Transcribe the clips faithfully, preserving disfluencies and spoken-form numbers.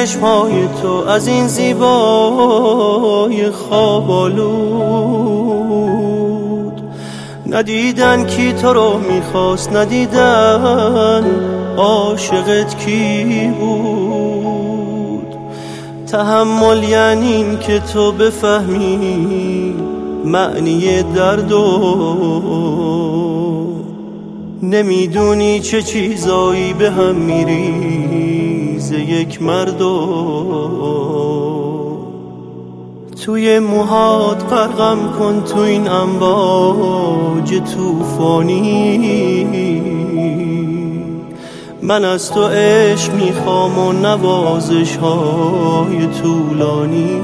چشمای تو از این زیبای خواب آلود، ندیدن کی تو رو میخواست، ندیدن عاشقت کی بود. تحمل یعنی این که تو بفهمی معنی درد و نمیدونی چه چیزایی به هم میریزه یک مرد و توی موهات غرقم کن تو این امواج توفانی. من از تو عشق میخوام و نوازش های طولانی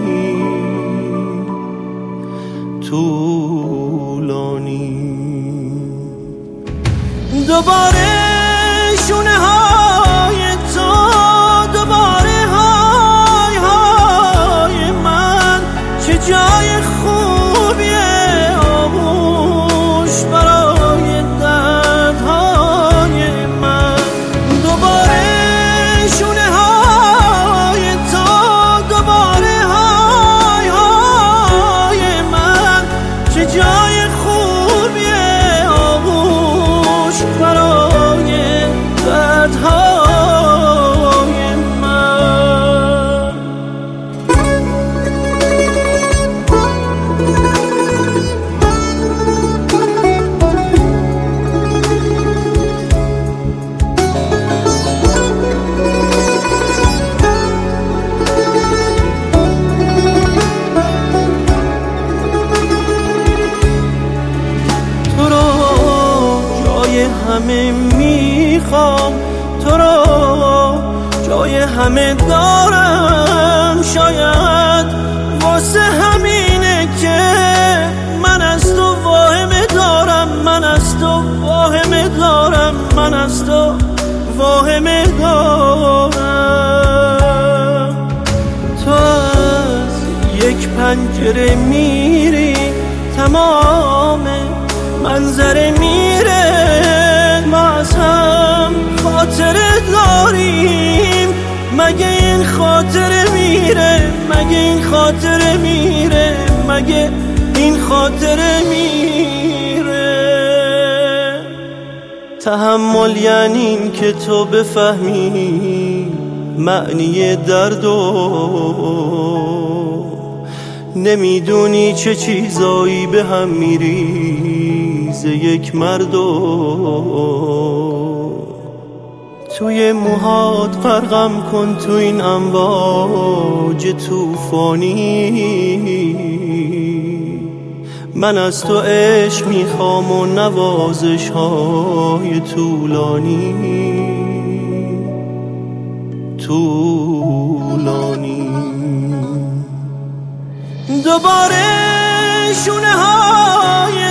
طولانی. دوباره شونه های تو، دوباره های های من، چه جای خوبیه آغوش برای دردهای من. دوباره شونه های تو، دوباره های های من، چه جای خوبیه آغوش برای دردهای من. تو رو جای همه میخوام، تو رو جای همه دارم، شاید واسه همینه که من از تو واهمه دارم، من از تو واهمه دارم، من از تو واهمه دارم. تو از یک پنجره میری، تمام منظره میره، ما از هم خاطره داریم، مگه این خاطره میره، مگه این خاطره میره، مگه این خاطره میره. تحمل یعنی این که تو بفهمی معنی درد و نمیدونی چه چیزایی به هم میریزه یک مرد و توی موهات غرقم کن تو این امواج توفانی. من از تو عشق میخوام و نوازش های طولانی طولانی. دوباره شونه های